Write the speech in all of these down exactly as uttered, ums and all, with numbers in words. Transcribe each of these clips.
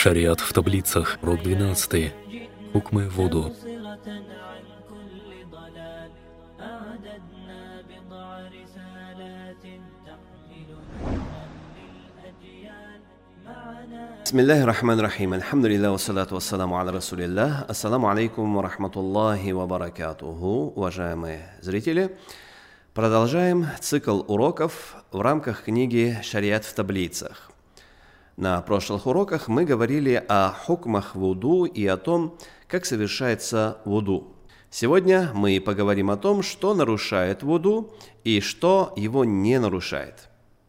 Шариат в таблицах. Урок двенадцатый. Хукмы в вуду. Бисмиллахи рахмани рахим. Алхамдулиллах, вассалату вассаламу аля расулиллах. Ассаламу алейкум ва рахматуллахи ва баракатуху. Уважаемые зрители, продолжаем цикл уроков в рамках книги «Шариат в таблицах». На прошлых уроках мы говорили о хукмах вуду и о том, как совершается вуду. Сегодня мы поговорим о том, что нарушает вуду и что его не нарушает.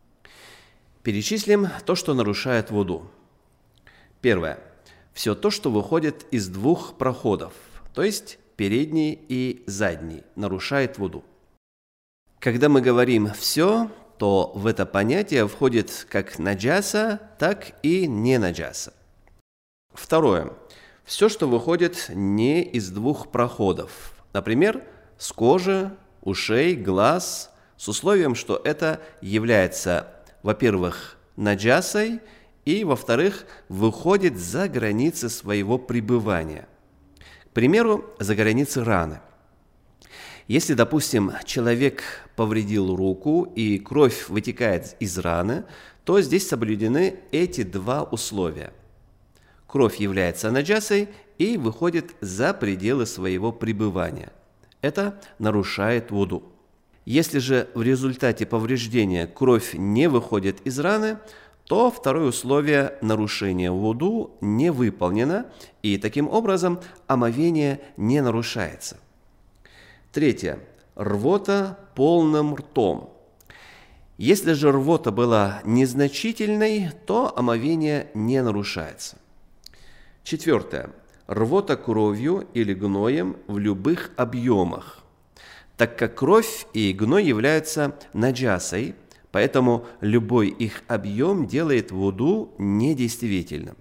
Перечислим то, что нарушает вуду. Первое. Все то, что выходит из двух проходов, то есть передний и задний, нарушает вуду. Когда мы говорим «все», то в это понятие входит как наджаса, так и не наджаса. Второе. Все, что выходит не из двух проходов, например, с кожи, ушей, глаз, с условием, что это является, во-первых, наджасой, и, во-вторых, выходит за границы своего пребывания. К примеру, за границы раны. Если, допустим, человек повредил руку и кровь вытекает из раны, то здесь соблюдены эти два условия. Кровь является наджасой и выходит за пределы своего пребывания. Это нарушает вуду. Если же в результате повреждения кровь не выходит из раны, то второе условие нарушения вуду не выполнено, и таким образом омовение не нарушается. Третье. Рвота полным ртом. Если же рвота была незначительной, то омовение не нарушается. Четвертое. Рвота кровью или гноем в любых объемах. Так как кровь и гной являются наджасой, поэтому любой их объем делает вуду недействительным.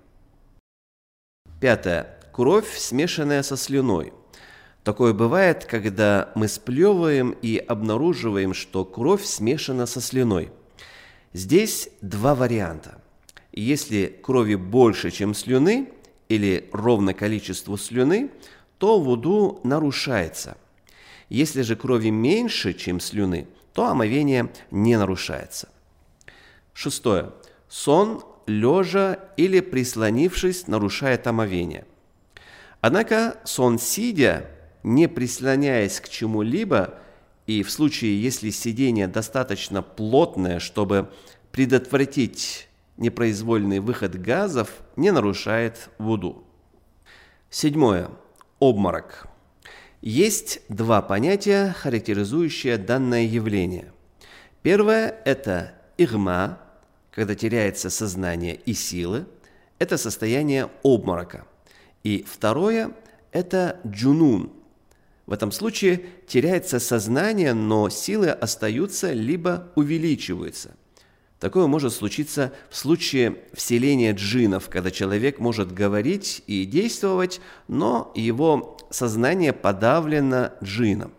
Пятое. Кровь, смешанная со слюной. Такое бывает, когда мы сплевываем и обнаруживаем, что кровь смешана со слюной. Здесь два варианта. Если крови больше, чем слюны, или ровно количество слюны, то вуду нарушается. Если же крови меньше, чем слюны, то омовение не нарушается. Шестое. Сон, лежа или прислонившись, нарушает омовение. Однако сон сидя, не прислоняясь к чему-либо, и в случае, если сидение достаточно плотное, чтобы предотвратить непроизвольный выход газов, не нарушает вуду. Седьмое. Обморок. Есть два понятия, характеризующие данное явление. Первое – это игма, когда теряется сознание и силы. Это состояние обморока. И второе – это джунун. В этом случае теряется сознание, но силы остаются либо увеличиваются. Такое может случиться в случае вселения джиннов, когда человек может говорить и действовать, но его сознание подавлено джинном.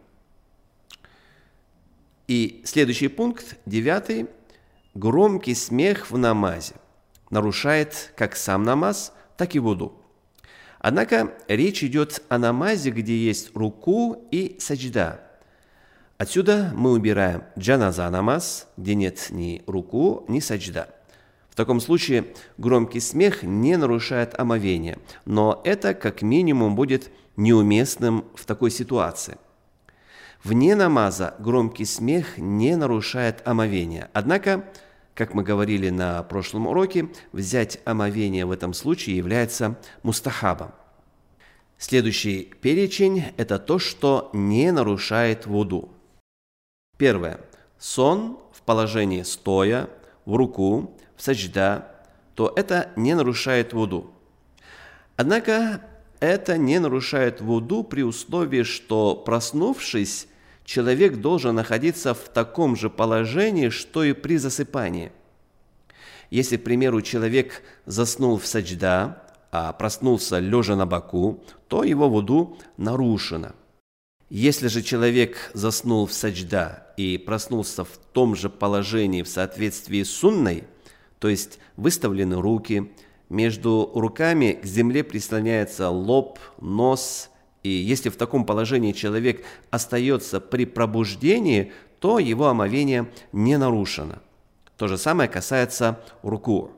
И следующий пункт, девятый. Громкий смех в намазе нарушает как сам намаз, так и вуду. Однако речь идет о намазе, где есть руку и саджда. Отсюда мы убираем джаназа намаз, где нет ни руку, ни саджда. В таком случае громкий смех не нарушает омовение, но это как минимум будет неуместным в такой ситуации. Вне намаза громкий смех не нарушает омовение. Однако, как мы говорили на прошлом уроке, взять омовение в этом случае является мустахабом. Следующий перечень – это то, что не нарушает вуду. Первое. Сон в положении стоя, в руку, в саджда, то это не нарушает вуду. Однако это не нарушает вуду при условии, что, проснувшись, человек должен находиться в таком же положении, что и при засыпании. Если, к примеру, человек заснул в саджда, а проснулся лежа на боку, то его вуду нарушено. Если же человек заснул в саджда и проснулся в том же положении в соответствии с сунной, то есть выставлены руки, между руками к земле прислоняется лоб, нос, и если в таком положении человек остается при пробуждении, то его омовение не нарушено. То же самое касается руку.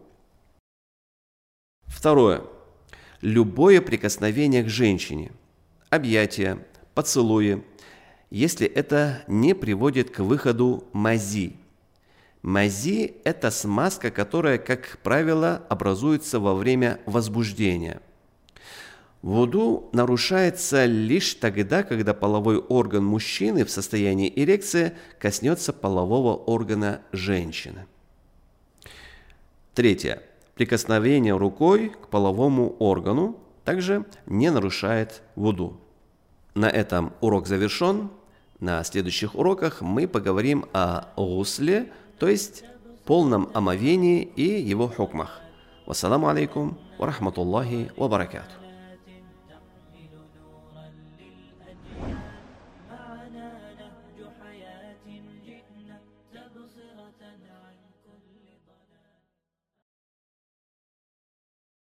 Второе. Любое прикосновение к женщине, объятия, поцелуи, если это не приводит к выходу мази. Мази – это смазка, которая, как правило, образуется во время возбуждения. Вуду нарушается лишь тогда, когда половой орган мужчины в состоянии эрекции коснется полового органа женщины. Третье. Прикосновение рукой к половому органу также не нарушает вуду. На этом урок завершен. На следующих уроках мы поговорим о гусле, то есть полном омовении и его хукмах. Вассаламу алейкум ва рахматуллахи ва баракатух.